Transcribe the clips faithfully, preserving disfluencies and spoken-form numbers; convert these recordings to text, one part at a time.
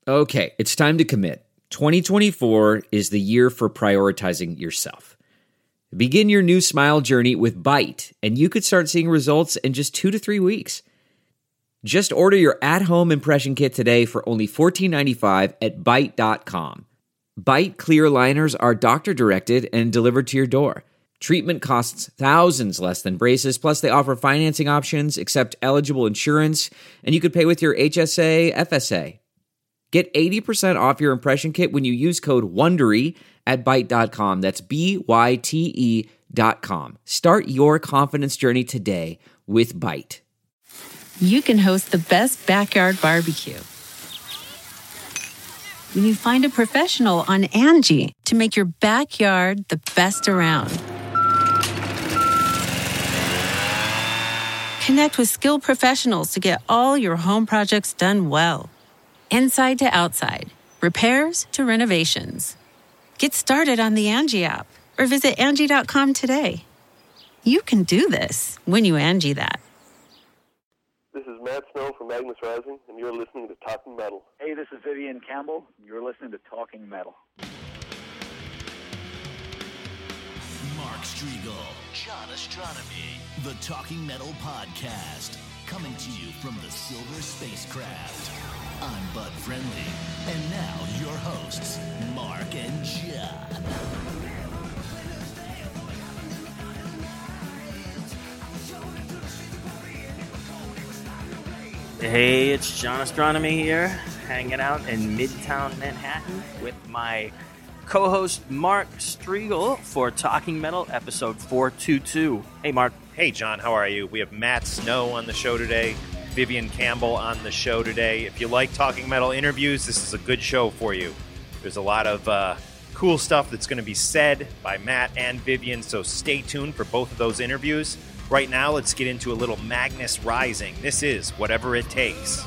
Okay, it's time to commit. twenty twenty-four is the year for prioritizing yourself. Begin your new smile journey with Byte, and you could start seeing results in just two to three weeks. Just order your at-home impression kit today for only fourteen ninety-five at byte dot com. Byte clear aligners are doctor-directed and delivered to your door. Treatment costs thousands less than braces, plus they offer financing options, accept eligible insurance, and you could pay with your H S A, F S A. Get eighty percent off your impression kit when you use code WONDERY at byte dot com. That's B Y T E dot com. Start your confidence journey today with Byte. You can host the best backyard barbecue when you find a professional on Angie to make your backyard the best around. Connect with skilled professionals to get all your home projects done well. Inside to outside, repairs to renovations. Get started on the Angie app or visit Angie dot com today. You can do this when you Angie that. This is Matt Snow from Magnus Rising, and you're listening to Talking Metal. Hey, this is Vivian Campbell. You're listening to Talking Metal. Mark Strigl, John Astronomy, the Talking Metal Podcast, coming to you from the Silver Spacecraft. I'm Bud Friendly, and now your hosts, Mark and John. Hey, it's John Astronomy here, hanging out in Midtown Manhattan with my co-host Mark Strigl for Talking Metal, episode four twenty-two. Hey, Mark. Hey, John, how are you? We have Matt Snow on the show today, Vivian Campbell on the show today. If you like Talking Metal interviews, this is a good show for you. There's a lot of uh, cool stuff that's going to be said by Matt and Vivian, so stay tuned for both of those interviews. Right now, let's get into a little Magnus Rising. This is Whatever It Takes.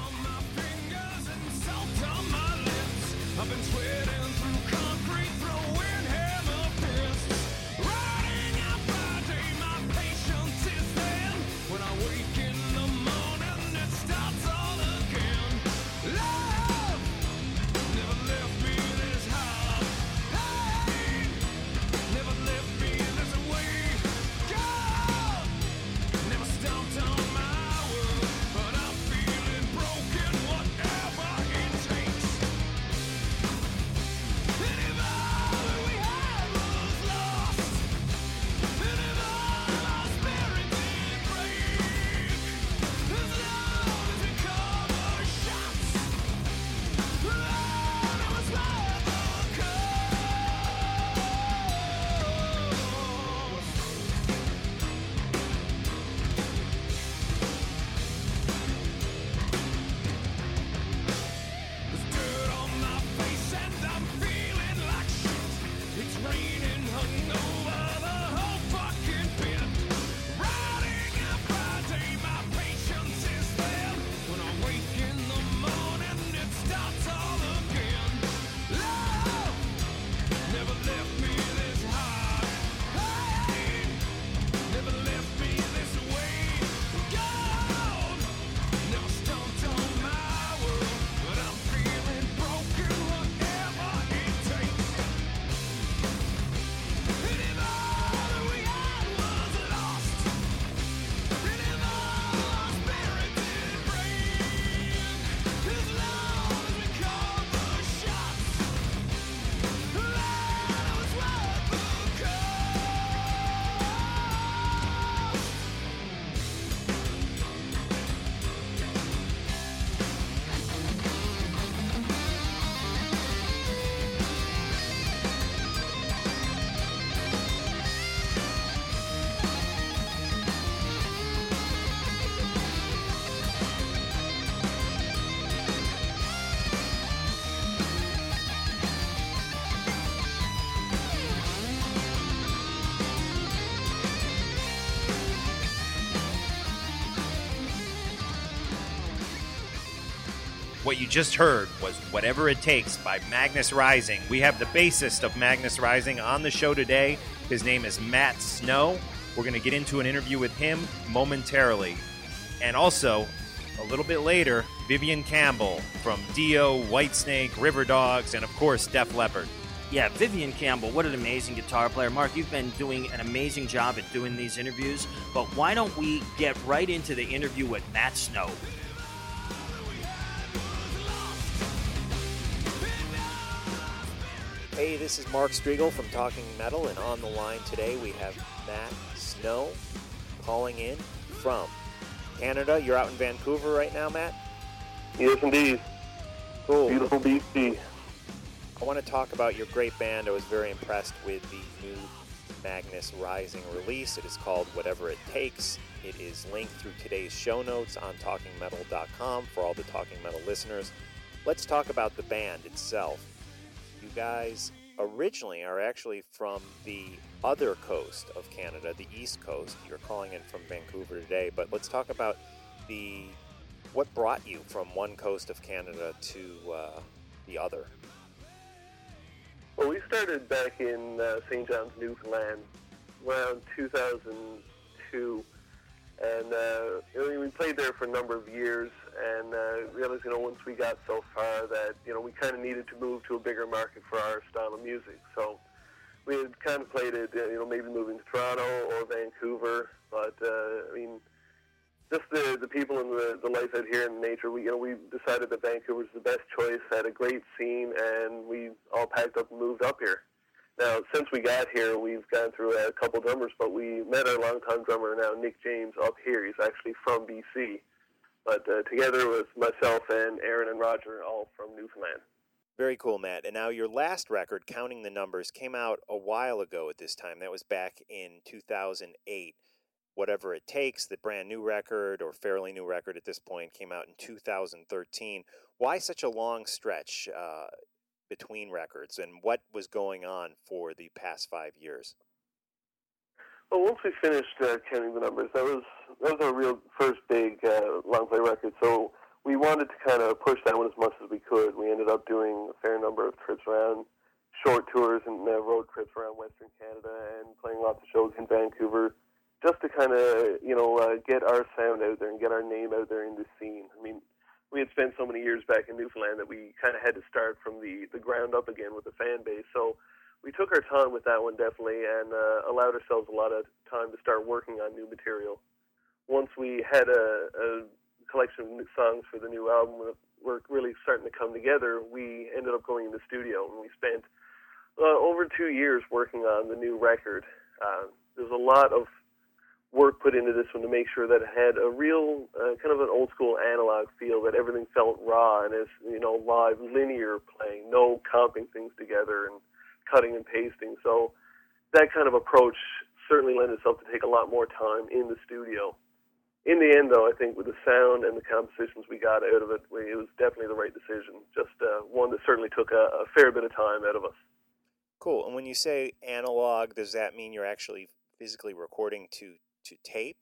What you just heard was Whatever It Takes by Magnus Rising. We have the bassist of Magnus Rising on the show today. His name is Matt Snow. We're going to get into an interview with him momentarily. And also, a little bit later, Vivian Campbell from Dio, Whitesnake, River Dogs, and of course, Def Leppard. Yeah, Vivian Campbell, what an amazing guitar player. Mark, you've been doing an amazing job at doing these interviews, but why don't we get right into the interview with Matt Snow? Hey, this is Mark Strigl from Talking Metal, and on the line today we have Matt Snow calling in from Canada. You're out in Vancouver right now, Matt? Yes, indeed. Cool. Beautiful B C. I want to talk about your great band. I was very impressed with the new Magnus Rising release. It is called Whatever It Takes. It is linked through today's show notes on talking metal dot com for all the Talking Metal listeners. Let's talk about the band itself. You guys originally are actually from the other coast of Canada, the East Coast. You're calling in from Vancouver today, but let's talk about the what brought you from one coast of Canada to uh, the other. Well, we started back in uh, Saint John's, Newfoundland, around two thousand two, and uh, I mean, we played there for a number of years, and uh, realized, you know, once we got so far that, you know, we kind of needed to move to a bigger market for our style of music. So we had contemplated, you know, maybe moving to Toronto or Vancouver, but uh, I mean, just the the people and the, the life out here in nature, we you know we decided that Vancouver was the best choice, had a great scene, and we all packed up and moved up here. Now, since we got here, we've gone through a couple drummers, but we met our longtime drummer now, Nick James, up here. He's actually from B C, but uh, together with myself and Aaron and Roger, all from Newfoundland. Very cool, Matt. And now your last record, Counting the Numbers, came out a while ago at this time. That was back in two thousand eight. Whatever It Takes, the brand new record, or fairly new record at this point, came out in two thousand thirteen. Why such a long stretch uh, between records, and what was going on for the past five years? Well, once we finished uh, Counting the Numbers, that was that was our real first big uh, long play record. So we wanted to kind of push that one as much as we could. We ended up doing a fair number of trips around, short tours and uh, road trips around Western Canada, and playing lots of shows in Vancouver, just to kind of, you know, uh, get our sound out there and get our name out there in the scene. I mean, we had spent so many years back in Newfoundland that we kind of had to start from the, the ground up again with the fan base. So we took our time with that one, definitely, and uh, allowed ourselves a lot of time to start working on new material. Once we had a, a collection of new songs for the new album that were really starting to come together, we ended up going in the studio, and we spent uh, over two years working on the new record. Uh, there's a lot of work put into this one to make sure that it had a real uh, kind of an old school analog feel, that everything felt raw and is, you know, live, linear playing, no comping things together and cutting and pasting. So that kind of approach certainly lent itself to take a lot more time in the studio. In the end, though, I think with the sound and the compositions we got out of it, we, it was definitely the right decision. Just uh, one that certainly took a, a fair bit of time out of us. Cool. And when you say analog, does that mean you're actually physically recording to to tape?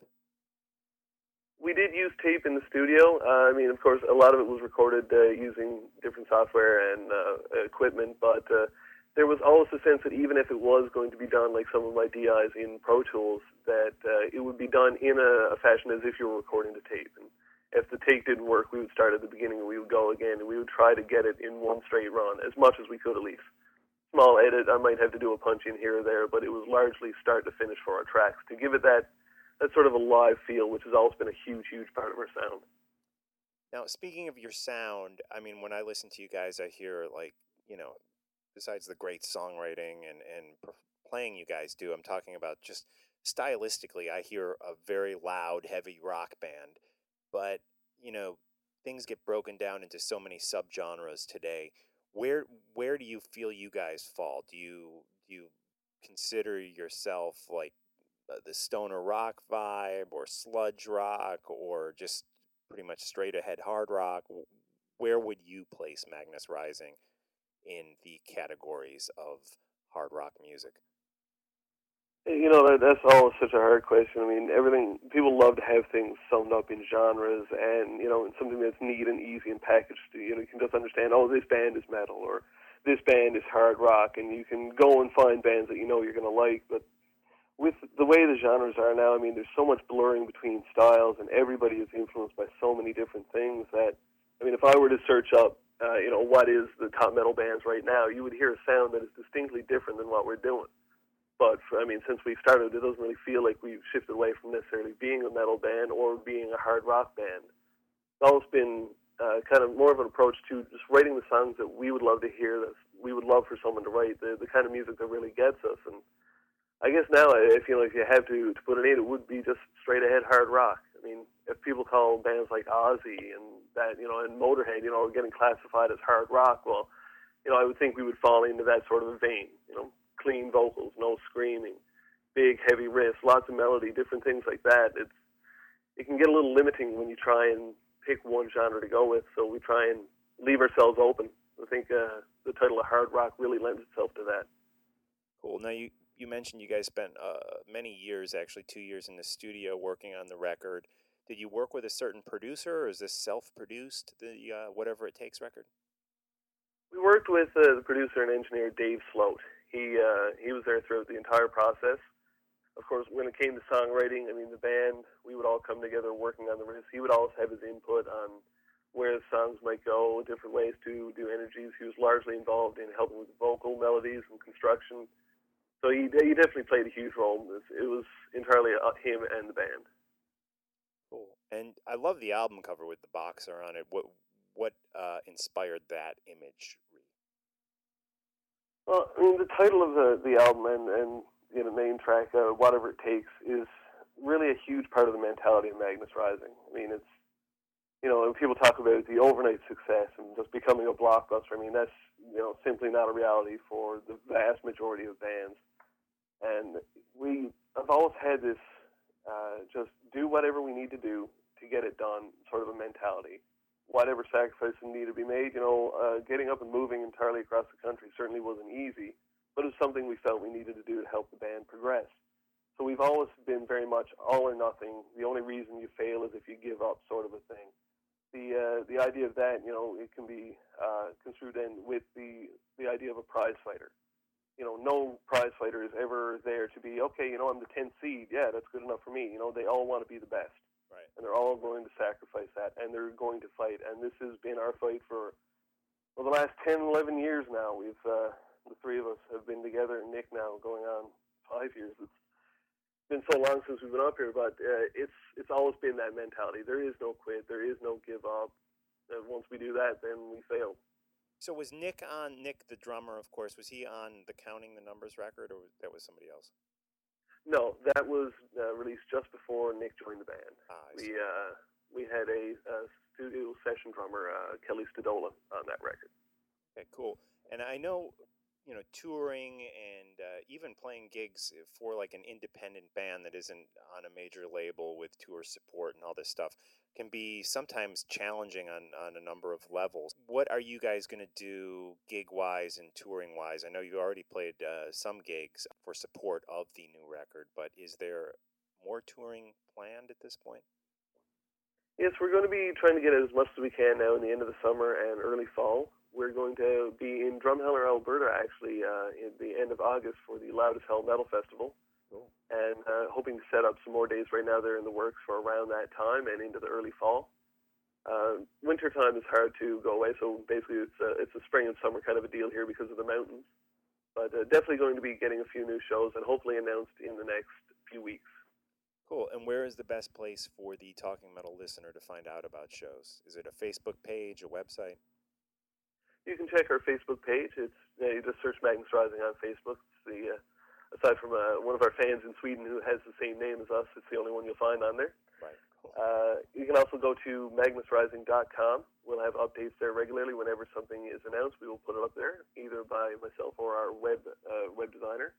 We did use tape in the studio. Uh, I mean, of course, a lot of it was recorded uh, using different software and uh, equipment, but uh, there was always a sense that even if it was going to be done like some of my D Is in Pro Tools, that uh, it would be done in a, a fashion as if you were recording to tape. And if the tape didn't work, we would start at the beginning and we would go again, and we would try to get it in one straight run, as much as we could at least. Small edit, I might have to do a punch in here or there, but it was largely start to finish for our tracks to give it that That's sort of a live feel, which has always been a huge, huge part of our sound. Now, speaking of your sound, I mean, when I listen to you guys, I hear, like, you know, besides the great songwriting and, and playing you guys do, I'm talking about just stylistically, I hear a very loud, heavy rock band. But, you know, things get broken down into so many subgenres today. Where where do you feel you guys fall? Do you, do you consider yourself, like, the stoner rock vibe, or sludge rock, or just pretty much straight ahead hard rock? Where would you place Magnus Rising in the categories of hard rock music? You know, that, that's always such a hard question. I mean, everything, people love to have things summed up in genres, and, you know, something that's neat and easy and packaged. You know, you can just understand, oh, this band is metal, or this band is hard rock, and you can go and find bands that you know you're going to like, but with the way the genres are now, I mean, there's so much blurring between styles, and everybody is influenced by so many different things that, I mean, if I were to search up, uh, you know, what is the top metal bands right now, you would hear a sound that is distinctly different than what we're doing. But, for, I mean, since we started, it doesn't really feel like we've shifted away from necessarily being a metal band or being a hard rock band. It's always been uh, kind of more of an approach to just writing the songs that we would love to hear, that we would love for someone to write, the, the kind of music that really gets us. And I guess now, I feel like if you have to, to put it in, it would be just straight-ahead hard rock. I mean, if people call bands like Ozzy and that, you know, and Motorhead, you know, getting classified as hard rock, well, you know, I would think we would fall into that sort of a vein, you know, clean vocals, no screaming, big, heavy riffs, lots of melody, different things like that. It's It can get a little limiting when you try and pick one genre to go with, so we try and leave ourselves open. I think uh, the title of hard rock really lends itself to that. Cool. Now, you, you mentioned you guys spent uh, many years, actually two years in the studio working on the record. Did you work with a certain producer, or is this self-produced, the uh, Whatever It Takes record? We worked with uh, the producer and engineer Dave Sloat. He uh, he was there throughout the entire process. Of course, when it came to songwriting, I mean, the band, we would all come together working on the riffs. He would always have his input on where the songs might go, different ways to do energies. He was largely involved in helping with the vocal melodies and construction. So he he definitely played a huge role in this. It was entirely him and the band. Cool. And I love the album cover with the boxer on it. What what uh, inspired that imagery? Well, I mean, the title of the, the album and, and you know, main track, uh, Whatever It Takes, is really a huge part of the mentality of Magnus Rising. I mean, it's, you know, when people talk about the overnight success and just becoming a blockbuster, I mean, that's, you know, simply not a reality for the vast majority of bands. And we have always had this uh, just do whatever we need to do to get it done sort of a mentality. Whatever sacrifices need to be made, you know, uh, getting up and moving entirely across the country certainly wasn't easy, but it was something we felt we needed to do to help the band progress. So we've always been very much all or nothing. The only reason you fail is if you give up, sort of a thing. The uh, the idea of that, you know, it can be uh, construed in with the, the idea of a prize fighter. You know, no prize fighter is ever there to be, okay, you know, I'm the tenth seed. Yeah, that's good enough for me. You know, they all want to be the best. Right. And they're all going to sacrifice that, and they're going to fight. And this has been our fight for, well, the last ten, eleven years now. We've, uh, the three of us have been together, and Nick now going on five years. It's been so long since we've been up here, but uh, it's it's always been that mentality. There is no quit. There is no give up. And once we do that, then we fail. So was Nick on, Nick the drummer, of course, was he on the Counting the Numbers record, or that was somebody else? No, that was uh, released just before Nick joined the band. Ah, we uh, we had a, a studio session drummer, uh, Kelly Stadola, on that record. Okay, cool. And I know, you know, touring and uh, even playing gigs for like an independent band that isn't on a major label with tour support and all this stuff can be sometimes challenging on, on a number of levels. What are you guys going to do gig-wise and touring-wise? I know you already played uh, some gigs for support of the new record, but is there more touring planned at this point? Yes, we're going to be trying to get as much as we can now in the end of the summer and early fall. We're going to be in Drumheller, Alberta, actually, uh, in the end of August for the Loud as Hell Metal Festival. Cool. And uh, hoping to set up some more days right now. They're in the works for around that time and into the early fall. Uh, winter time is hard to go away, so basically it's a, it's a spring and summer kind of a deal here because of the mountains. But uh, definitely going to be getting a few new shows and hopefully announced in the next few weeks. Cool. And where is the best place for the Talking Metal listener to find out about shows? Is it a Facebook page, a website? You can check our Facebook page. It's uh, you just search Magnus Rising on Facebook. It's the uh, aside from uh, one of our fans in Sweden who has the same name as us, it's the only one you'll find on there. Right. Cool. Uh, you can also go to magnus rising dot com. We'll have updates there regularly. Whenever something is announced, we will put it up there, either by myself or our web uh, web designer.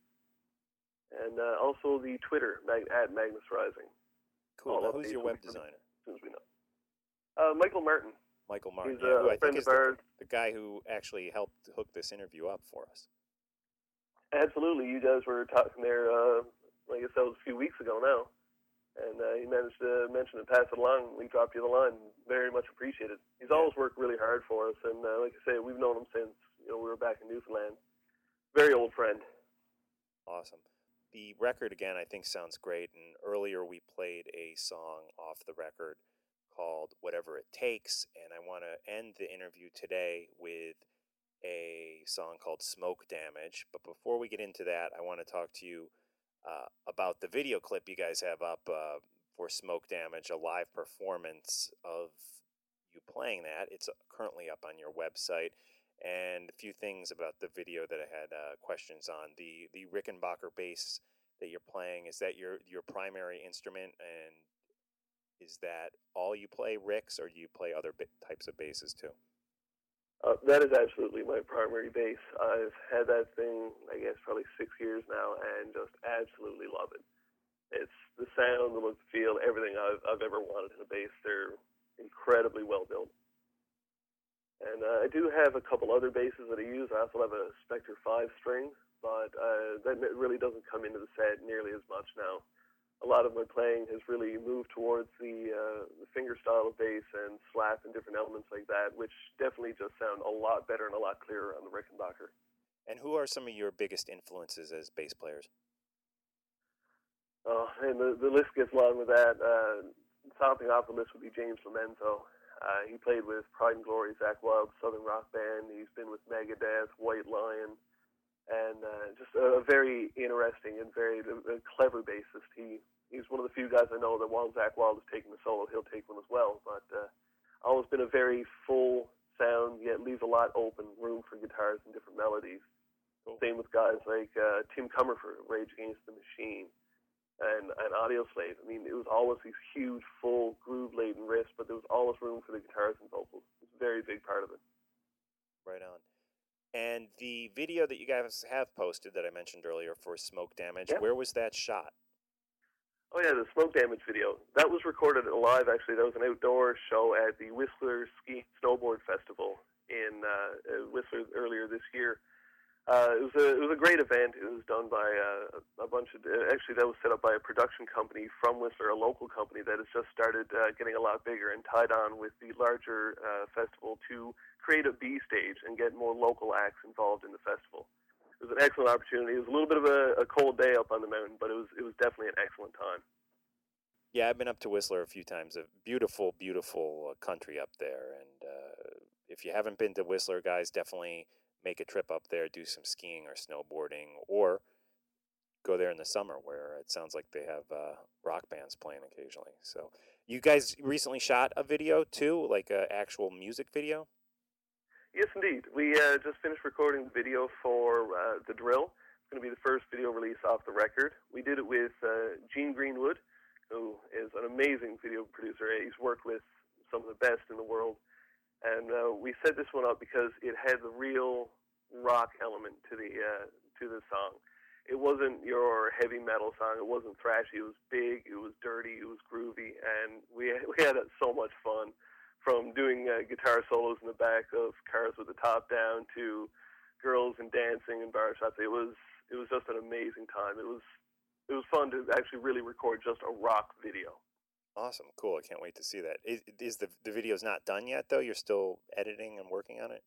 And uh, also the Twitter mag- at Magnus Rising. Cool. Now, who's your web designer? As soon as we know. Uh, Michael Martin. Michael Martin, He's yeah, a who I friend think is of ours. the, the guy who actually helped hook this interview up for us. Absolutely. You guys were talking there, uh, I guess that was a few weeks ago now. And uh, he managed to mention and pass it along. We dropped you the line. Very much appreciated. He's Yeah. always worked really hard for us. And uh, like I say, we've known him since you know we were back in Newfoundland. Very old friend. Awesome. the record, again, I think sounds great. And earlier we played a song off the record called Whatever It Takes. And I want to end the interview today with a song called Smoke Damage. But before we get into that, I want to talk to you uh, about the video clip you guys have up uh, for Smoke Damage, a live performance of you playing that. It's currently up on your website. And a few things about the video that I had uh, questions on. The the Rickenbacker bass that you're playing, is that your, your primary instrument? And is that all you play, Ricks, or do you play other b- types of basses too? Uh, that is absolutely my primary bass. I've had that thing, I guess, probably six years now, and just absolutely love it. It's the sound, the look, the feel, everything I've, I've ever wanted in a bass. They're incredibly well built. And uh, I do have a couple other basses that I use. I also have a Spectre five string, but uh, that really doesn't come into the set nearly as much now. A lot of my playing has really moved towards the, uh, the finger style of bass and slap and different elements like that, which definitely just sound a lot better and a lot clearer on the Rickenbacker. And who are some of your biggest influences as bass players? Oh, and the, the list gets long with that. Uh, topping off the list would be James Lomenzo. Uh, he played with Pride and Glory, Zakk Wylde's Southern Rock Band. He's been with Megadeth, White Lion, and uh, just a, a very interesting and very a, a clever bassist. He he's one of the few guys I know that while Zakk Wylde is taking the solo, he'll take one as well. But uh, always been a very full sound, yet leaves a lot open, room for guitars and different melodies. Cool. Same with guys like uh, Tim Comerford, Rage Against the Machine. And, and Audioslave. I mean, it was always these huge, full, groove-laden riffs, but there was always room for the guitars and vocals. It's a very big part of it. Right on. And the video that you guys have posted that I mentioned earlier for Smoke Damage, yeah. Where was that shot? Oh, yeah, the Smoke Damage video. That was recorded live, actually. That was an outdoor show at the Whistler Ski Snowboard Festival in uh, Whistler earlier this year. Uh, it was a it was a great event. It was done by uh, a bunch of actually that was set up by a production company from Whistler, a local company that has just started uh, getting a lot bigger and tied on with the larger uh, festival to create a B stage and get more local acts involved in the festival. It was an excellent opportunity. It was a little bit of a, a cold day up on the mountain, but it was it was definitely an excellent time. Yeah, I've been up to Whistler a few times. A beautiful, beautiful country up there, and uh, if you haven't been to Whistler, guys, definitely make a trip up there, do some skiing or snowboarding, or go there in the summer where it sounds like they have uh, rock bands playing occasionally. So you guys recently shot a video too, like an actual music video? Yes, indeed. We uh, just finished recording the video for uh, The Drill. It's going to be the first video release off the record. We did it with uh, Gene Greenwood, who is an amazing video producer. He's worked with some of the best in the world. And uh, we set this one up because it had the real rock element to the uh, to the song. It wasn't your heavy metal song. It wasn't thrashy. It was big. It was dirty. It was groovy, and we we had so much fun. From doing uh, guitar solos in the back of cars with the top down to girls and dancing and bar shots. It was it was just an amazing time. It was it was fun to actually really record just a rock video. Awesome, cool. I can't wait to see that. Is, is the the video's not done yet, though? You're still editing and working on it?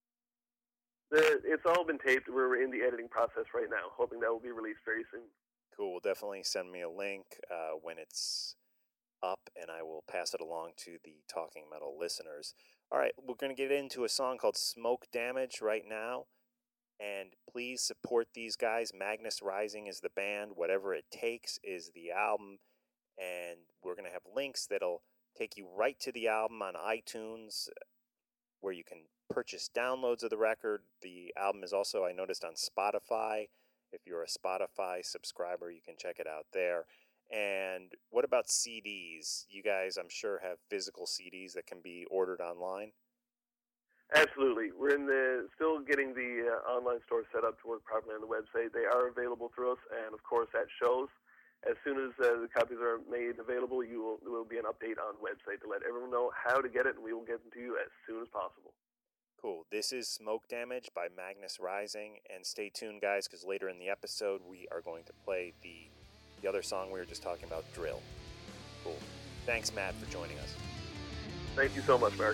The, it's all been taped. We're in the editing process right now, hoping that will be released very soon. Cool. Well, definitely send me a link uh, when it's up, and I will pass it along to the Talking Metal listeners. All right, we're going to get into a song called Smoke Damage right now, and please support these guys. Magnus Rising is the band. Whatever It Takes is the album. And we're going to have links that'll take you right to the album on iTunes, where you can purchase downloads of the record. The album is also, I noticed, on Spotify. If you're a Spotify subscriber, you can check it out there. And what about C Ds? You guys, I'm sure, have physical C Ds that can be ordered online? Absolutely. We're in the still getting the uh, online store set up to work properly on the website. They are available through us, and, of course, at shows. As soon as uh, the copies are made available, you will, there will be an update on the website to let everyone know how to get it, and we will get them to you as soon as possible. Cool. This is Smoke Damage by Magnus Rising, and stay tuned, guys, because later in the episode, we are going to play the, the other song we were just talking about, Drill. Cool. Thanks, Matt, for joining us. Thank you so much, Mark.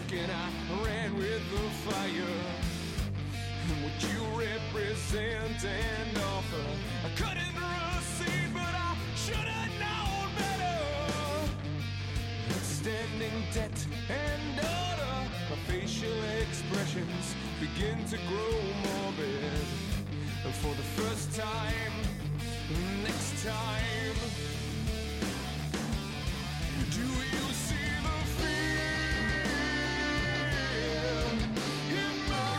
and I ran with the fire. And what you represent and offer, I couldn't receive, but I should have known better. Outstanding debt and order, my facial expressions begin to grow morbid. And for the first time, next time, do you see the fear in my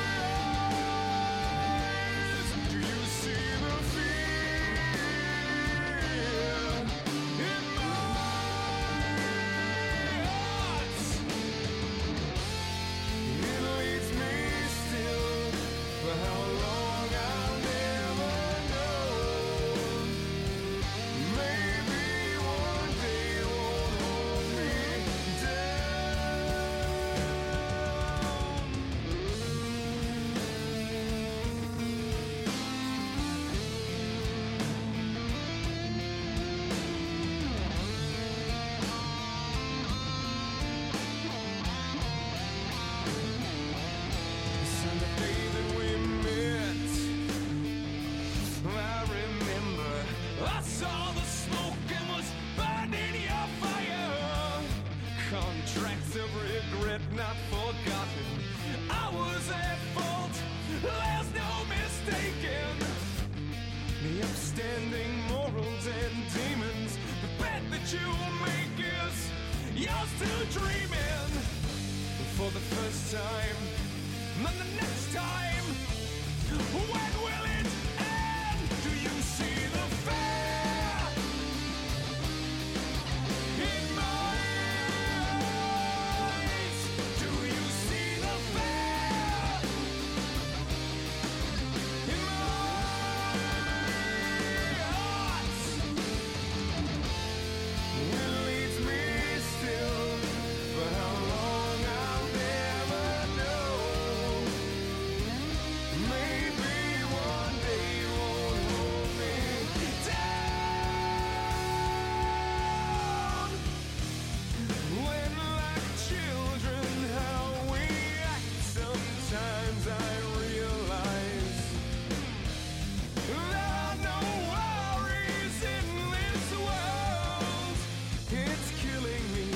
eyes? Do you see the fear in my heart? It leads me still, for how long I'll never know. Maybe one day won't hold me Since the day that we met, I remember I saw the smoke and was burning your fire. Contracts of regret not forgotten. I was at fault, there's no mistaking. The upstanding morals and demons, the bet that you make is yours to dream in. For the first time, and the next time, when will it end? Do you see the fear in my eyes? Do you see the fear in my heart? It leads me still, for how long I'll never know. Maybe one day won't hold me down. When like children how we act, sometimes I realize there are no worries in this world. It's killing me.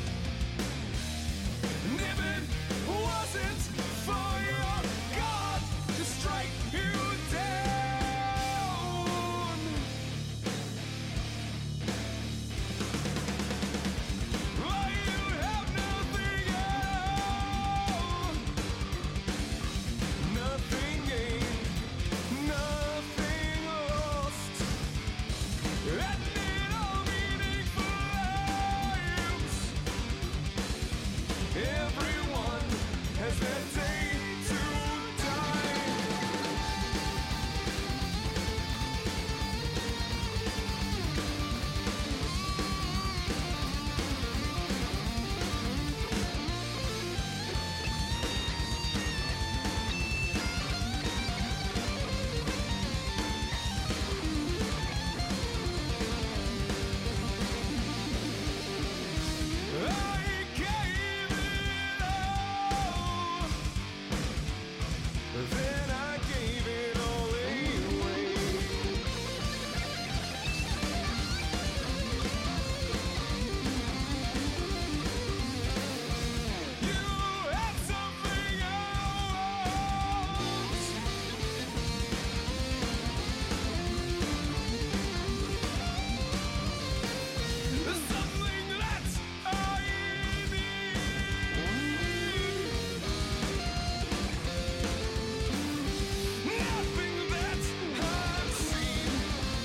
And if it wasn't for your God to strike you down, oh, you have nothing else, nothing gained, nothing lost, and in all meaningful lives, everyone has their day to die. I gave it all, then I gave it all away. You had something else, something that I need. Nothing that I've seen.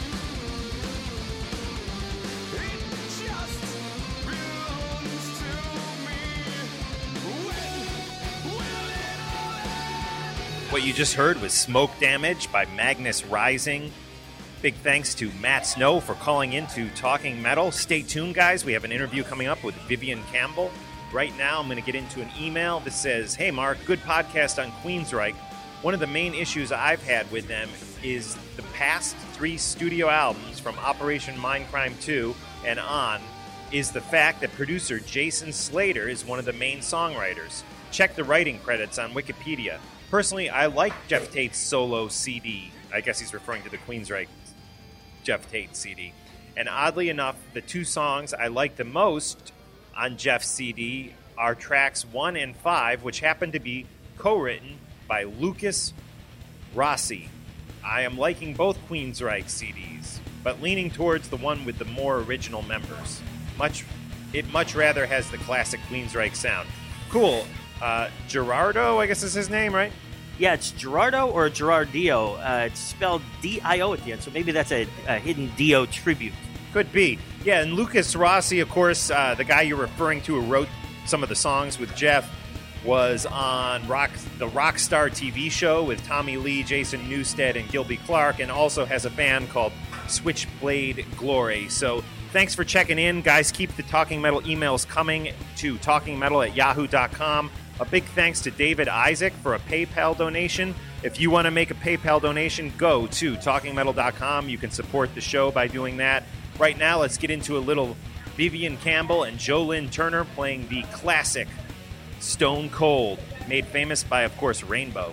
It just belongs to me. When will it all end? What you just heard was Smoke Damage by Magnus Rising. Big thanks to Matt Snow for calling into Talking Metal. Stay tuned, guys. We have an interview coming up with Vivian Campbell. Right now, I'm going to get into an email that says, "Hey, Mark, good podcast on Queensryche. One of the main issues I've had with them is the past three studio albums from Operation Mindcrime two and on is the fact that producer Jason Slater is one of the main songwriters. Check the writing credits on Wikipedia. Personally, I like Jeff Tate's solo C D. I guess he's referring to the Queensryche Jeff Tate C D. And oddly enough, the two songs I like the most on Jeff's C D are tracks one and five, which happen to be co-written by Lucas Rossi. I am liking both Queensryche C Ds, but leaning towards the one with the more original members. Much, it much rather has the classic Queensryche sound. Cool. Uh, Gerardo, I guess is his name, right? Yeah, it's Gerardo or Gerardio. Uh, it's spelled D I O at the end, so maybe that's a, a hidden Dio tribute. Could be. Yeah, and Lucas Rossi, of course, uh, the guy you're referring to who wrote some of the songs with Jeff, was on Rock, the Rockstar T V show with Tommy Lee, Jason Newsted, and Gilby Clarke, and also has a band called Switchblade Glory. So thanks for checking in. Guys, keep the Talking Metal emails coming to talkingmetal at yahoo dot com. A big thanks to David Isaac for a PayPal donation. If you want to make a PayPal donation, go to talking metal dot com. You can support the show by doing that. Right now, let's get into a little Vivian Campbell and Joe Lynn Turner playing the classic Stone Cold, made famous by, of course, Rainbow.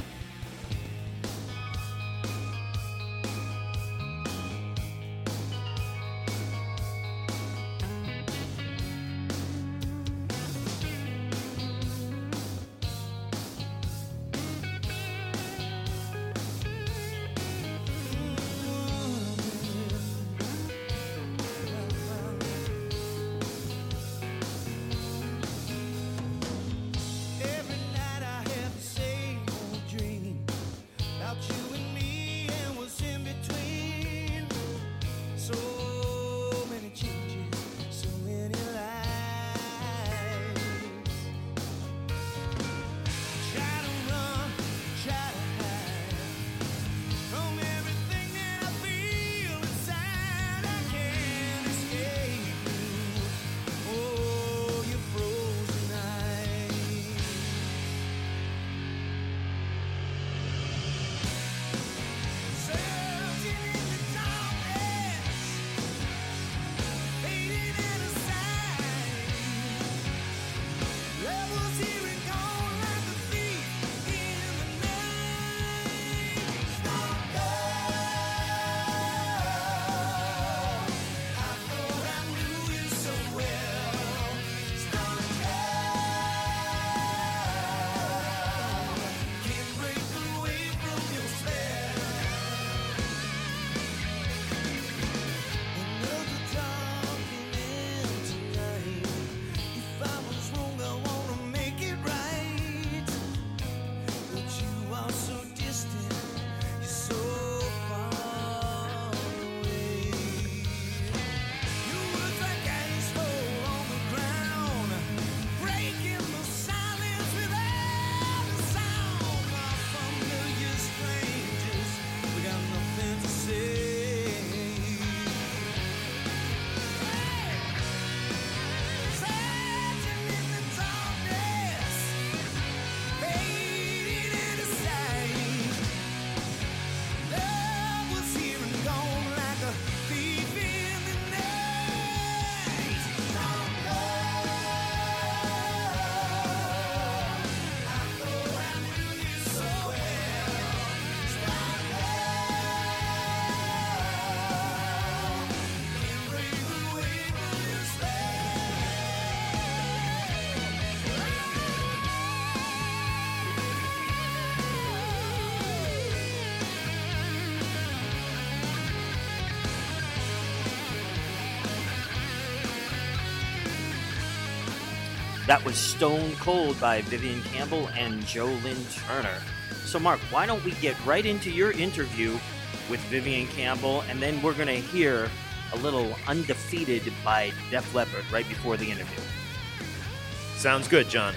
Every night I have the same old dream about you and me and what's in between. So many changes, so many lives. Try to run, try to hide from everything that I feel inside. I can't escape you. Oh, your frozen eyes. Searching in the darkness, fading out of sight. Love was here and gone like a thief in the night. Stone cold, I thought I knew you so well. Stone cold, can't break away from your spell. Another talking end tonight. If I was wrong, I wanna make it right. But you are so distant, you're so far away. Your words like ice fall on the ground, breaking the silence without a sound. My familiar strangers, we got nothing to say. Searching in the darkness, fading out of sight. Love was here and gone like a thief in the night. Stone cold, I thought I knew you so well. Stone cold, can't break away from your spell. That was Stone Cold by Vivian Campbell and Joe Lynn Turner. So, Mark, why don't we get right into your interview with Vivian Campbell, and then we're going to hear a little Undefeated by Def Leppard right before the interview. Sounds good, John.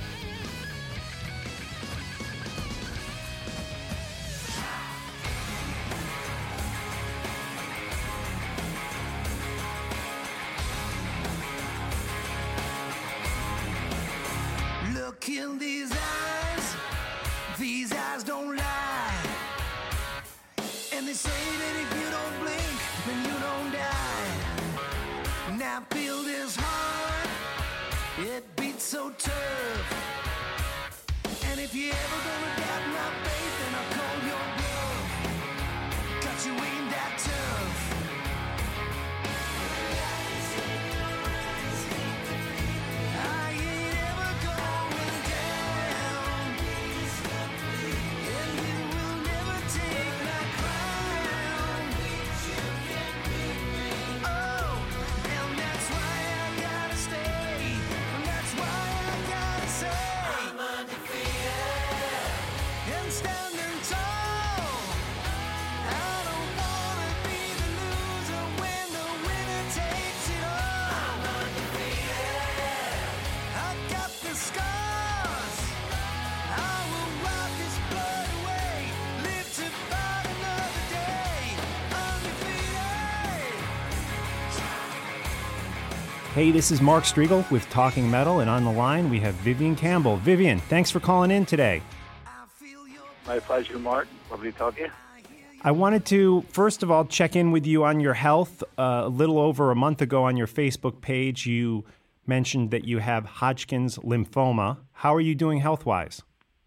Look in these eyes, these eyes don't lie. And they say that if you don't blink, then you don't die. Now feel this heart Hey, this is Mark Striegel with Talking Metal, and on the line we have Vivian Campbell. Vivian, thanks for calling in today. My pleasure, Mark. Lovely to talk to you. I wanted to, first of all, check in with you on your health. Uh, a little over a month ago on your Facebook page, you mentioned that you have Hodgkin's lymphoma. How are you doing health-wise?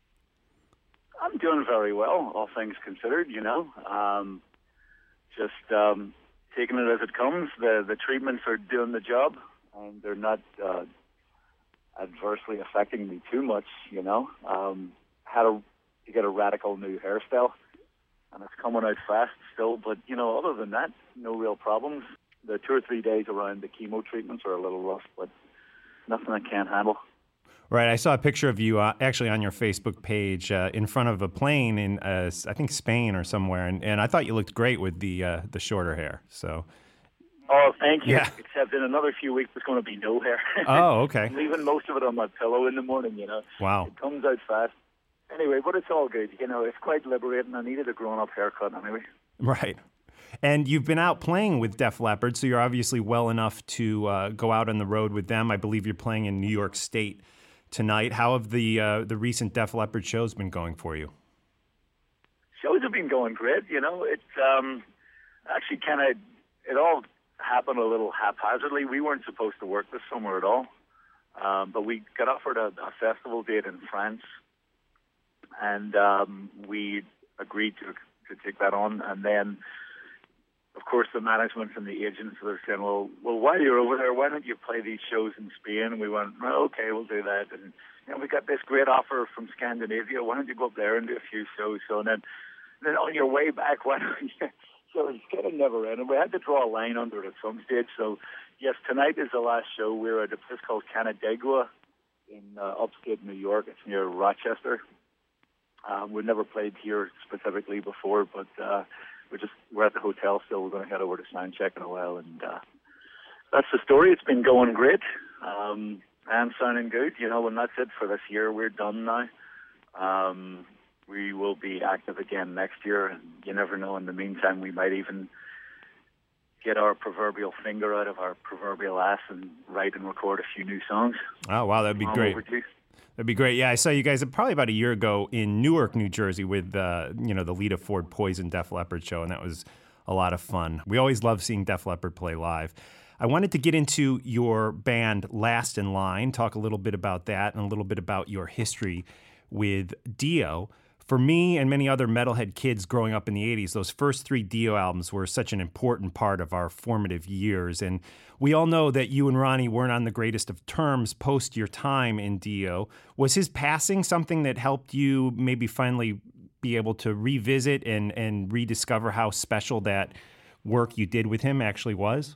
I'm doing very well, all things considered, you know. Um, just um, taking it as it comes. The, the treatments are doing the job, and they're not uh, adversely affecting me too much, you know. Um, had a, to get a radical new hairstyle. And it's coming out fast still, but, you know, other than that, no real problems. The two or three days around the chemo treatments are a little rough, but nothing I can't handle. Right. I saw a picture of you uh, actually on your Facebook page uh, in front of a plane in, uh, I think, Spain or somewhere, and, and I thought you looked great with the uh, the shorter hair. So. Oh, thank you. Yeah. Except in another few weeks, there's going to be no hair. Oh, okay. I'm leaving most of it on my pillow in the morning, you know. Wow. It comes out fast. Anyway, but it's all good. You know, it's quite liberating. I needed a grown-up haircut anyway. Right. And you've been out playing with Def Leppard, so you're obviously well enough to uh, go out on the road with them. I believe you're playing in New York State tonight. How have the uh, the recent Def Leppard shows been going for you? Shows have been going great. You know, it's um, actually kind of, it all happened a little haphazardly. We weren't supposed to work this summer at all, um, but we got offered a, a festival date in France. And um, we agreed to to take that on. And then, of course, the management and the agents were saying, well, well, while you're over there, why don't you play these shows in Spain? And we went, well, okay, we'll do that. And you know, we got this great offer from Scandinavia. Why don't you go up there and do a few shows? So and then, then on your way back, why don't you? So it's kind of never ending. We had to draw a line under it at some stage. So, yes, tonight is the last show. We're at a place called Canandaigua in uh, upstate New York. It's near Rochester. Um, we've never played here specifically before, but uh, we're just we're at the hotel still. We're going to head over to sound check in a while, and uh, that's the story. It's been going great um, and sounding good, you know. And that's it for this year. We're done now. Um, we will be active again next year, and you never know. In the meantime, we might even get our proverbial finger out of our proverbial ass and write and record a few new songs. Oh wow, that'd be great. That'd be great. Yeah, I saw you guys probably about a year ago in Newark, New Jersey, with uh, you know the Lita Ford Poison Def Leppard show, and that was a lot of fun. We always love seeing Def Leppard play live. I wanted to get into your band Last in Line, talk a little bit about that, and a little bit about your history with Dio. For me and many other metalhead kids growing up in the eighties, those first three Dio albums were such an important part of our formative years. And we all know that you and Ronnie weren't on the greatest of terms post your time in Dio. Was his passing something that helped you maybe finally be able to revisit and, and rediscover how special that work you did with him actually was?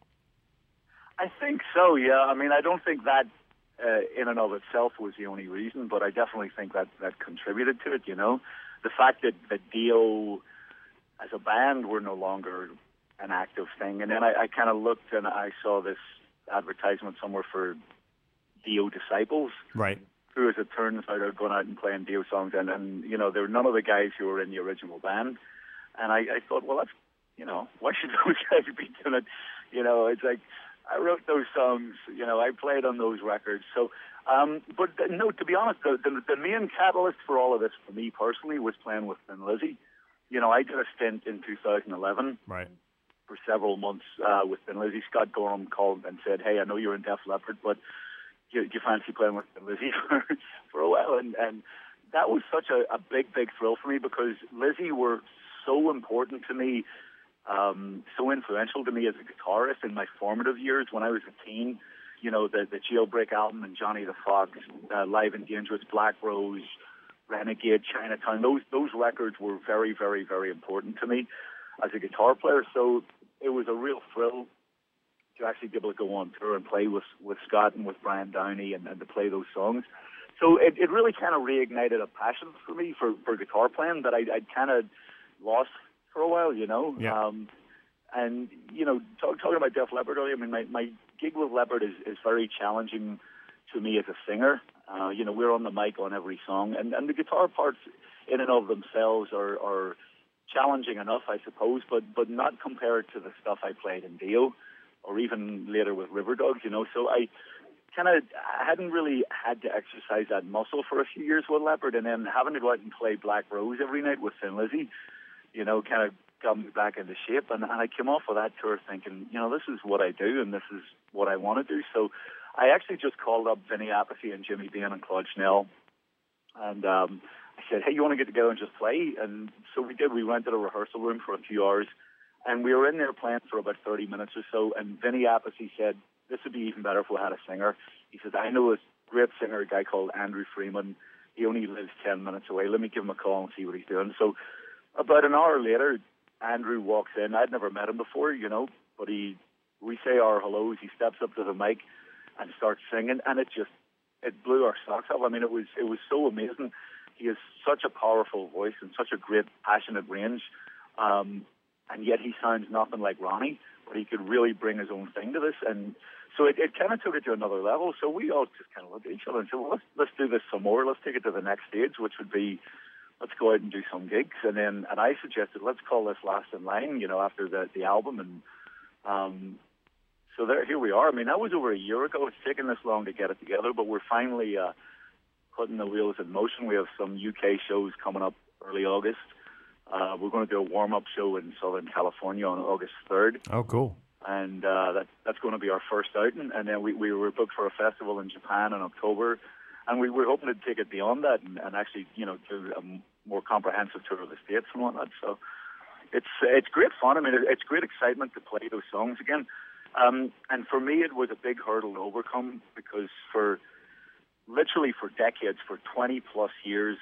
I think so, yeah. I mean, I don't think that Uh, in and of itself was the only reason, but I definitely think that that contributed to it, you know. The fact that, that Dio, as a band, were no longer an active thing. And then I, I kind of looked and I saw this advertisement somewhere for Dio Disciples. Right. Who, as it turns out, are going out and playing Dio songs. And, and you know, there were none of the guys who were in the original band. And I, I thought, well, that's, you know, why should those guys be doing it? You know, it's like, I wrote those songs, you know, I played on those records. So, um, but no, to be honest, the, the, the main catalyst for all of this for me personally was playing with Thin Lizzy. You know, I did a stint in two thousand eleven right. for several months uh, with Thin Lizzy. Scott Gorham called and said, hey, I know you're in Def Leppard, but do you, do you fancy playing with Thin Lizzy for, for a while? And, and that was such a, a big, big thrill for me because Lizzy were so important to me. Um, so influential to me as a guitarist in my formative years when I was a teen. You know, the, the Jailbreak album and Johnny the Fox, uh, Live and Dangerous, Black Rose, Renegade, Chinatown. Those those records were very, very, very important to me as a guitar player. So it was a real thrill to actually be able to go on tour and play with, with Scott and with Brian Downey and, and to play those songs. So it, it really kind of reignited a passion for me for, for guitar playing that I, I'd kind of lost for a while, you know. Yeah. Um, and, you know, talk, talking about Def Leppard earlier, I mean, my, my gig with Leppard is, is very challenging to me as a singer. Uh, you know, we're on the mic on every song, and, and the guitar parts in and of themselves are, are challenging enough, I suppose, but, but not compared to the stuff I played in Dio or even later with Riverdog, you know. So I kind of I hadn't really had to exercise that muscle for a few years with Leopard, and then having to go out and play Black Rose every night with Thin Lizzy, you know, kind of got me back into shape. And, and I came off of that tour thinking, you know, this is what I do and this is what I want to do. So I actually just called up Vinny Appice and Jimmy Bain and Claude Schnell, and um, I said, hey, you want to get together and just play? And so we did. We rented a rehearsal room for a few hours, and we were in there playing for about thirty minutes or so, and Vinny Appice said, this would be even better if we had a singer. He says, I know this great singer, a guy called Andrew Freeman. He only lives ten minutes away. Let me give him a call and see what he's doing. So about an hour later, Andrew walks in. I'd never met him before, you know, but he, we say our hellos. He steps up to the mic and starts singing, and it just, it blew our socks off. I mean, it was, it was so amazing. He has such a powerful voice and such a great, passionate range, um, and yet he sounds nothing like Ronnie, but he could really bring his own thing to this. And so it, it kind of took it to another level. So we all just kind of looked at each other and said, well, let's, let's do this some more. Let's take it to the next stage, which would be, let's go out and do some gigs. And then, and I suggested, let's call this Last in Line, you know, after the, the album. And um, so there, here we are. I mean, that was over a year ago. It's taken this long to get it together, but we're finally uh, putting the wheels in motion. We have some U K shows coming up early August. Uh, we're going to do a warm-up show in Southern California on August third. Oh, cool. And uh, that, that's going to be our first outing. And then we, we were booked for a festival in Japan in October. And we were hoping to take it beyond that and, and actually, you know, do a more comprehensive tour of the States and whatnot. So it's it's great fun. I mean, it's great excitement to play those songs again. Um, and for me, it was a big hurdle to overcome because for literally for decades, for twenty plus years,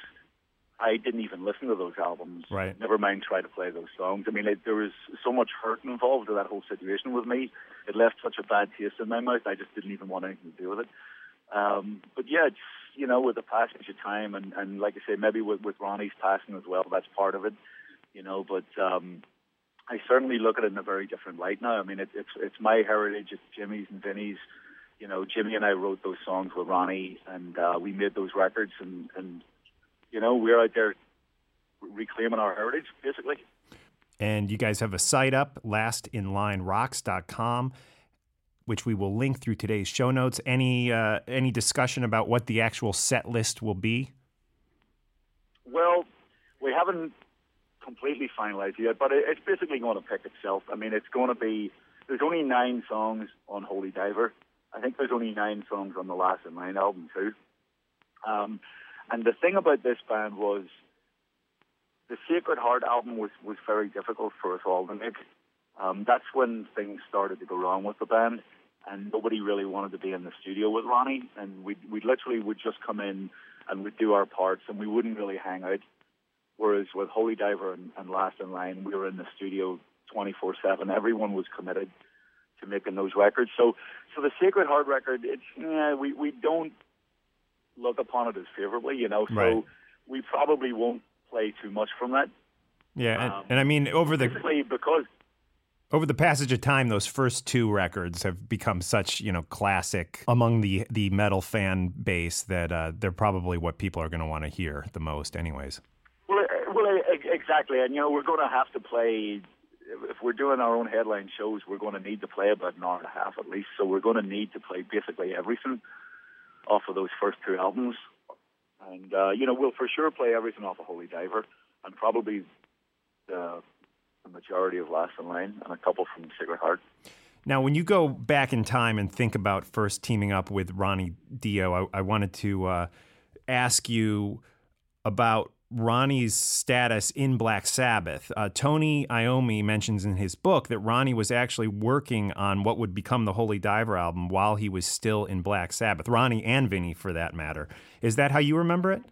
I didn't even listen to those albums. Right. Never mind try to play those songs. I mean, it, there was so much hurt involved in that whole situation with me. It left such a bad taste in my mouth. I just didn't even want anything to do with it. Um, but yeah, it's, you know, with the passage of time and, and like I say, maybe with, with Ronnie's passing as well, that's part of it, you know, but um, I certainly look at it in a very different light now. I mean, it, it's it's my heritage, it's Jimmy's and Vinny's. You know, Jimmy and I wrote those songs with Ronnie, and uh, we made those records, and, and, you know, we're out there reclaiming our heritage, basically. And you guys have a site up, last in line rocks dot com, which we will link through today's show notes. Any uh, any discussion about what the actual set list will be? Well, we haven't completely finalized yet, but it's basically going to pick itself. I mean, it's going to be, there's only nine songs on Holy Diver. I think there's only nine songs on the Last in Line album, too. Um, and the thing about this band was the Sacred Heart album was, was very difficult for us all to make. Um, that's when things started to go wrong with the band, and nobody really wanted to be in the studio with Ronnie, and we we literally would just come in and we'd do our parts, and we wouldn't really hang out. Whereas with Holy Diver and, and Last in Line, we were in the studio twenty-four seven. Everyone was committed to making those records. So so the Sacred Heart record, it's yeah, we, we don't look upon it as favorably, you know, so right. we probably won't play too much from that. Yeah, and, um, and I mean, over the... Basically because... Over the passage of time, those first two records have become such, you know, classic among the, the metal fan base that uh, they're probably what people are going to want to hear the most anyways. Well, well, exactly. And, you know, we're going to have to play, if we're doing our own headline shows, we're going to need to play about an hour and a half at least. So we're going to need to play basically everything off of those first two albums. And, uh, you know, we'll for sure play everything off of Holy Diver and probably the... the majority of Last in Line, and a couple from Sacred Heart. Now, when you go back in time and think about first teaming up with Ronnie Dio, I, I wanted to uh, ask you about Ronnie's status in Black Sabbath. Uh, Tony Iommi mentions in his book that Ronnie was actually working on what would become the Holy Diver album while he was still in Black Sabbath. Ronnie and Vinny, for that matter. Is that how you remember it?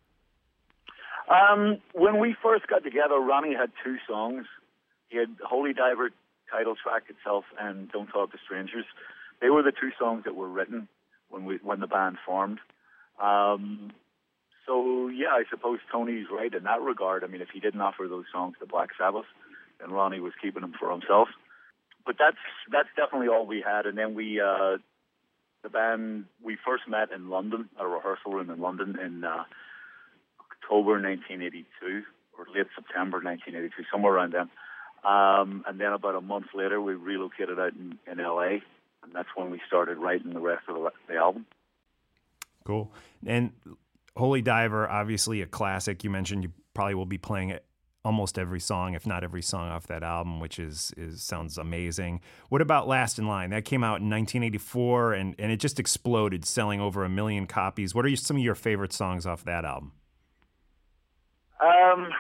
Um, when we first got together, Ronnie had two songs. He had Holy Diver title track itself and Don't Talk to Strangers. They were the two songs that were written when we when the band formed. Um, so yeah, I suppose Tony's right in that regard. I mean, if he didn't offer those songs to Black Sabbath, then Ronnie was keeping them for himself. But that's that's definitely all we had. And then we uh, the band we first met in London, at a rehearsal room in London in uh, October nineteen eighty-two or late September nineteen eighty-two, somewhere around then. Um, and then about a month later, we relocated out in, in L A, and that's when we started writing the rest of the, the album. Cool. And Holy Diver, obviously a classic. You mentioned you probably will be playing it almost every song, if not every song off that album, which is is sounds amazing. What about Last in Line? That came out in nineteen eighty-four, and, and it just exploded, selling over a million copies. What are some of your favorite songs off that album? Um,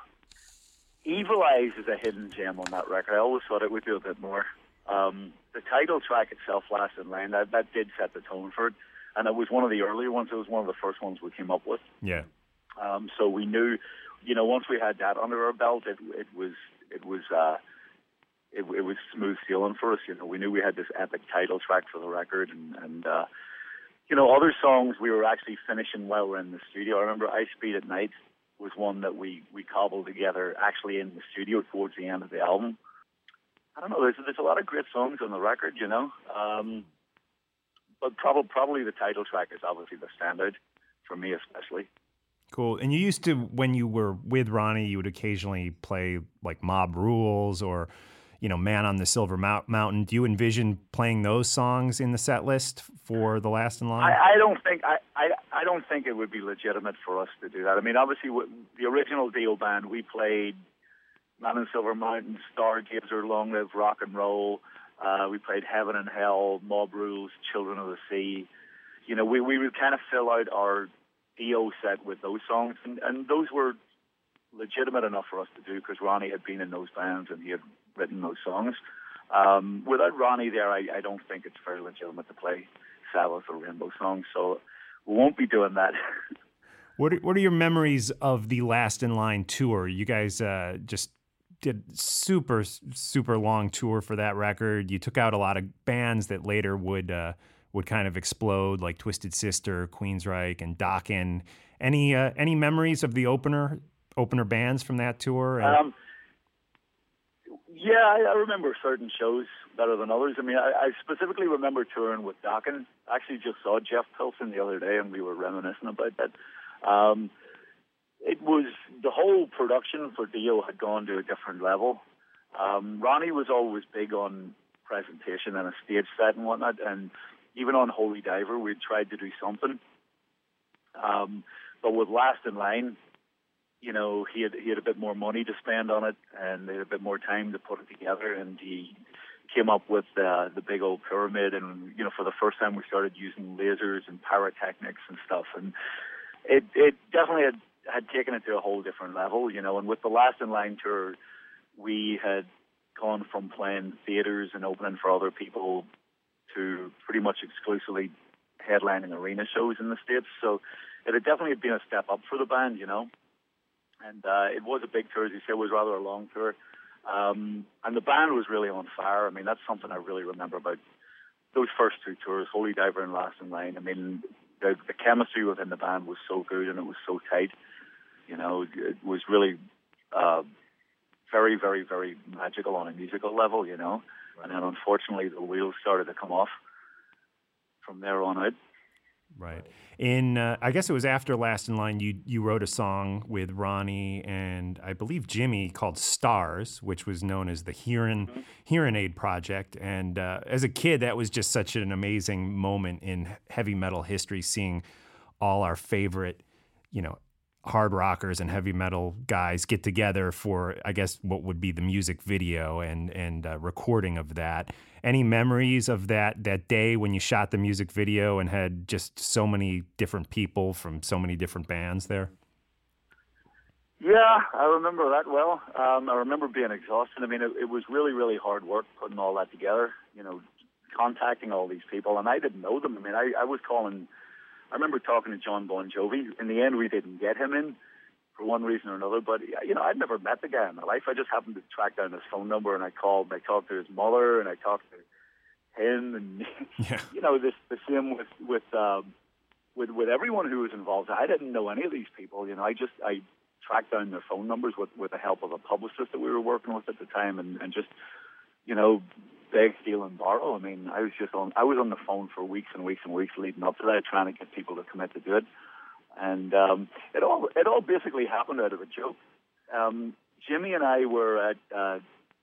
Evil Eyes is a hidden gem on that record. I always thought it would do a bit more. Um, the title track itself, Last in Line, that, that did set the tone for it. And it was one of the earlier ones. It was one of the first ones we came up with. Yeah. Um, so we knew, you know, once we had that under our belt, it, it was it was uh, it, it was smooth sailing for us. You know, we knew we had this epic title track for the record, and and uh, you know, other songs we were actually finishing while we were in the studio. I remember Ice Speed at Night was one that we we cobbled together actually in the studio towards the end of the album. I don't know. There's there's a lot of great songs on the record, you know. Um, But probably, probably the title track is obviously the standout for me, especially. Cool. And you used to, when you were with Ronnie, you would occasionally play like Mob Rules or, you know, Man on the Silver Mount- Mountain. Do you envision playing those songs in the set list for The Last in Line? I, I don't think I, I, I don't think it would be legitimate for us to do that. I mean, obviously, w- the original Dio band, we played Man on the Silver Mountain, Stargazer, Long Live Rock and Roll. Uh, we played Heaven and Hell, Mob Rules, Children of the Sea. You know, we, we would kind of fill out our Dio set with those songs, and, and those were legitimate enough for us to do because Ronnie had been in those bands and he had written those songs. Um, without Ronnie there, I, I don't think it's very legitimate to play Sabbath or Rainbow songs, so we won't be doing that. What are, what are your memories of the Last in Line tour? You guys uh, just did super, super long tour for that record. You took out a lot of bands that later would uh, would kind of explode, like Twisted Sister, Queensryche, and Dokken. Any uh, any memories of the opener opener bands from that tour? Um, yeah, I, I remember certain shows better than others. I mean, I, I specifically remember touring with Dokken. I actually just saw Jeff Pilson the other day, and we were reminiscing about that. Um, It was, the whole production for Dio had gone to a different level. Um, Ronnie was always big on presentation and a stage set and whatnot, and even on Holy Diver, we tried to do something. Um, but with Last in Line, you know, he had he had a bit more money to spend on it, and they had a bit more time to put it together, and he came up with uh, the big old pyramid, and, you know, for the first time we started using lasers and pyrotechnics and stuff, and it, it definitely had had taken it to a whole different level, you know, and with the Last in Line tour, we had gone from playing theaters and opening for other people to pretty much exclusively headlining arena shows in the States. So it had definitely been a step up for the band, you know, and uh, it was a big tour, as you said. It was rather a long tour, um, and the band was really on fire. I mean, that's something I really remember about those first two tours, Holy Diver and Last in Line. I mean, the, the chemistry within the band was so good, and it was so tight. You know, it was really uh, very, very, very magical on a musical level, you know. Right. And then, unfortunately, the wheels started to come off from there on out. Right. In, uh, I guess it was after Last in Line, you you wrote a song with Ronnie and I believe Jimmy called Stars, which was known as the Hearing, mm-hmm. Hearing Aid Project. And uh, as a kid, that was just such an amazing moment in heavy metal history, seeing all our favorite, you know, hard rockers and heavy metal guys get together for, I guess, what would be the music video and and uh, recording of that. Any memories of that that day when you shot the music video and had just so many different people from so many different bands there? Yeah, I remember that well. Um, I remember being exhausted. I mean, it, it was really, really hard work putting all that together, you know, contacting all these people, and I didn't know them. I mean, I, I was calling... I remember talking to John Bon Jovi. In the end, we didn't get him in for one reason or another. But, you know, I'd never met the guy in my life. I just happened to track down his phone number, and I called. I talked to his mother, and I talked to him. And, yeah. you know, this the same with with, um, with with everyone who was involved. I didn't know any of these people. You know, I just I tracked down their phone numbers with, with the help of a publicist that we were working with at the time, and, and just, you know, beg, steal, and borrow. I mean, I was just on. I was on the phone for weeks and weeks and weeks leading up to that, trying to get people to commit to do it. And um, it all it all basically happened out of a joke. Um, Jimmy and I were at uh,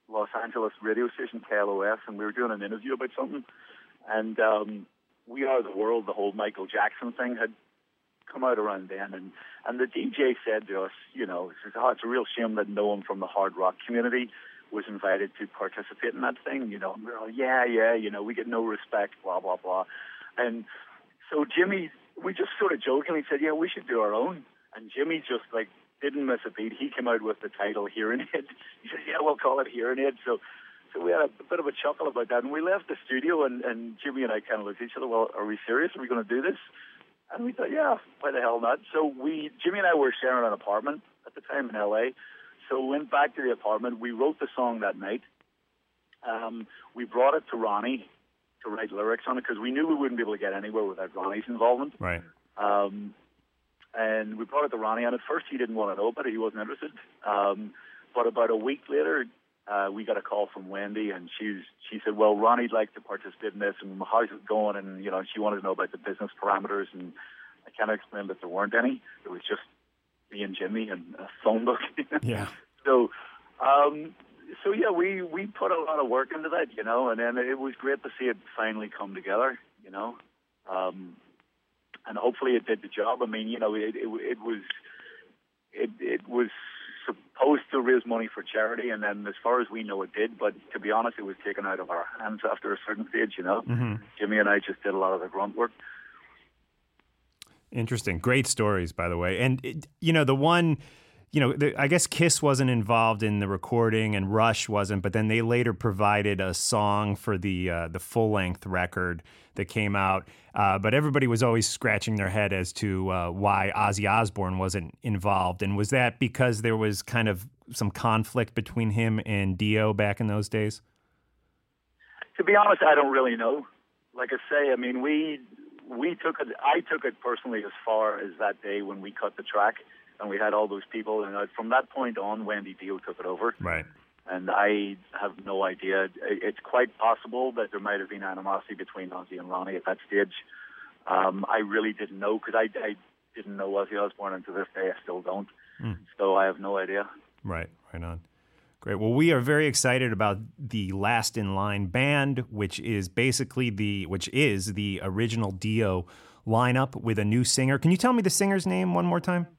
Los Angeles radio station K L O S, and we were doing an interview about something, and um, We Are the World, the whole Michael Jackson thing had come out around then, and, and the D J said to us, you know, he says, oh, it's a real shame that no one from the hard rock community was invited to participate in that thing, you know. And we we're all, yeah, yeah, you know, we get no respect, blah, blah, blah. And so Jimmy, we just sort of jokingly said, yeah, we should do our own. And Jimmy just, like, didn't miss a beat. He came out with the title Hearing Aid. He said, yeah, we'll call it Hearing Aid. So so we had a, a bit of a chuckle about that. And we left the studio, and, and Jimmy and I kind of looked at each other, well, are we serious? Are we going to do this? And we thought, yeah, why the hell not? So we, Jimmy and I were sharing an apartment at the time in L A. So we went back to the apartment. We wrote the song that night. Um, we brought it to Ronnie to write lyrics on it because we knew we wouldn't be able to get anywhere without Ronnie's involvement. Right. Um, and we brought it to Ronnie, and at first he didn't want to know about it. He wasn't interested. Um, but about a week later, uh, we got a call from Wendy, and she's, she said, well, Ronnie'd like to participate in this, and how's it going? And, you know, she wanted to know about the business parameters, and I kind of explained that there weren't any. It was just me and Jimmy and a phone book. Yeah. So, um, so yeah, we, we put a lot of work into that, you know, and then it was great to see it finally come together, you know. Um, and hopefully it did the job. I mean, you know, it, it, it was, it, it was supposed to raise money for charity, and then as far as we know it did, but to be honest, it was taken out of our hands after a certain stage, you know. Mm-hmm. Jimmy and I just did a lot of the grunt work. Interesting. Great stories, by the way. And, it, you know, the one, you know, the, I guess Kiss wasn't involved in the recording and Rush wasn't, but then they later provided a song for the uh, the full-length record that came out. Uh, but everybody was always scratching their head as to uh, why Ozzy Osbourne wasn't involved. And was that because there was kind of some conflict between him and Dio back in those days? To be honest, I don't really know. Like I say, I mean, we we took it. I took it personally as far as that day when we cut the track and we had all those people. And from that point on, Wendy Dio took it over. Right. And I have no idea. It's quite possible that there might have been animosity between Ozzy and Ronnie at that stage. Um, I really didn't know because I, I didn't know Ozzy Osbourne, and to this day I still don't. Mm. So I have no idea. Right, right on. Great. Well, we are very excited about the Last in Line band, which is basically the which is the original Dio lineup with a new singer. Can you tell me the singer's name one more time?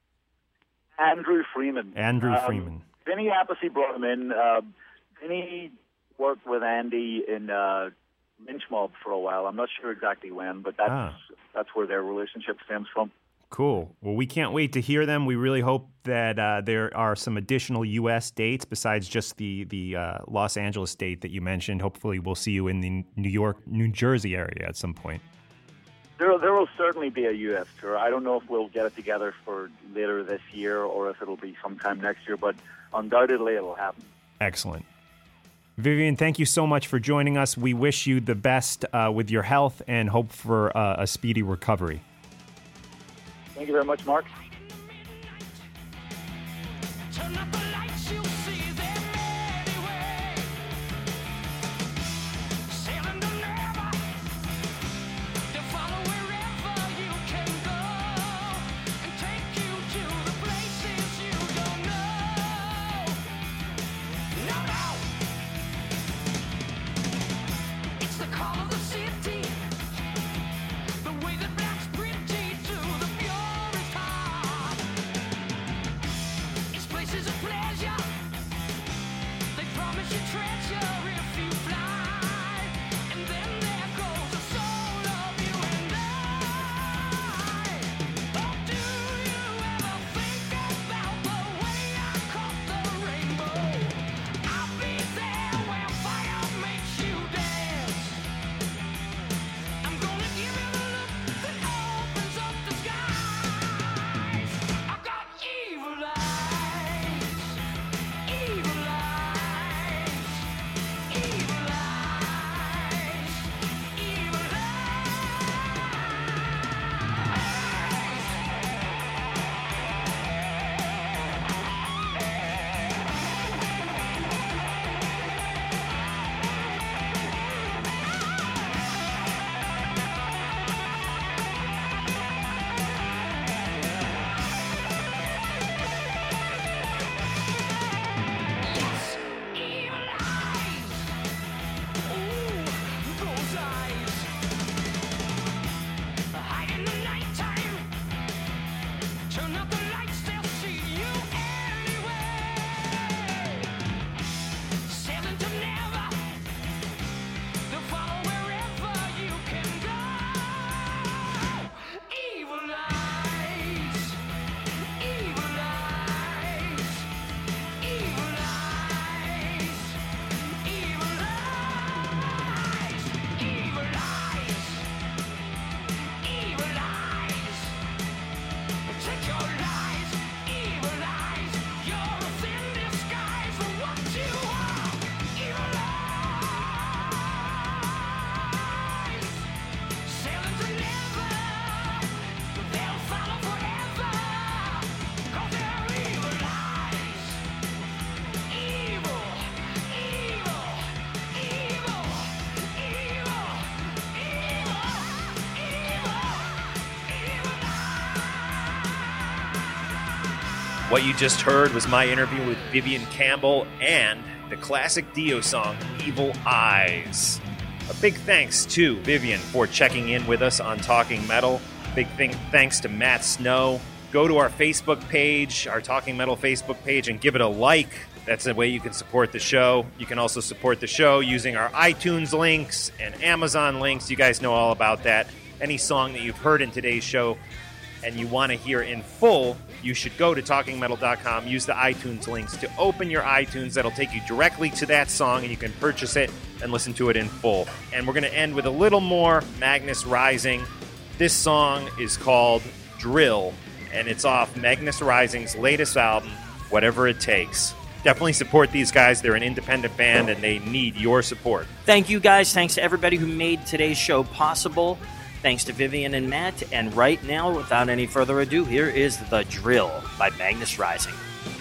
Andrew Freeman. Andrew um, Freeman. Vinny Appice brought him in. Uh, Vinny worked with Andy in uh, Lynch Mob for a while. I'm not sure exactly when, but that's ah. that's where their relationship stems from. Cool. Well, we can't wait to hear them. We really hope that uh, there are some additional U S dates besides just the the uh, Los Angeles date that you mentioned. Hopefully, we'll see you in the New York, New Jersey area at some point. There, there will certainly be a U S tour. I don't know if we'll get it together for later this year or if it'll be sometime next year, but undoubtedly it'll happen. Excellent. Vivian, thank you so much for joining us. We wish you the best uh, with your health and hope for uh, a speedy recovery. Thank you very much, Mark. This is a place What you just heard was my interview with Vivian Campbell and the classic Dio song, Evil Eyes. A big thanks to Vivian for checking in with us on Talking Metal. Big thing, thanks to Matt Snow. Go to our Facebook page, our Talking Metal Facebook page, and give it a like. That's the way you can support the show. You can also support the show using our iTunes links and Amazon links. You guys know all about that. Any song that you've heard in today's show and you want to hear in full, you should go to talking metal dot com, use the iTunes links to open your iTunes. That'll take you directly to that song, and you can purchase it and listen to it in full. And we're going to end with a little more Magnus Rising. This song is called Drill, and it's off Magnus Rising's latest album, Whatever It Takes. Definitely support these guys. They're an independent band, and they need your support. Thank you, guys. Thanks to everybody who made today's show possible. Thanks to Vivian and Matt. And right now, without any further ado, here is The Drill by Magnus Rising.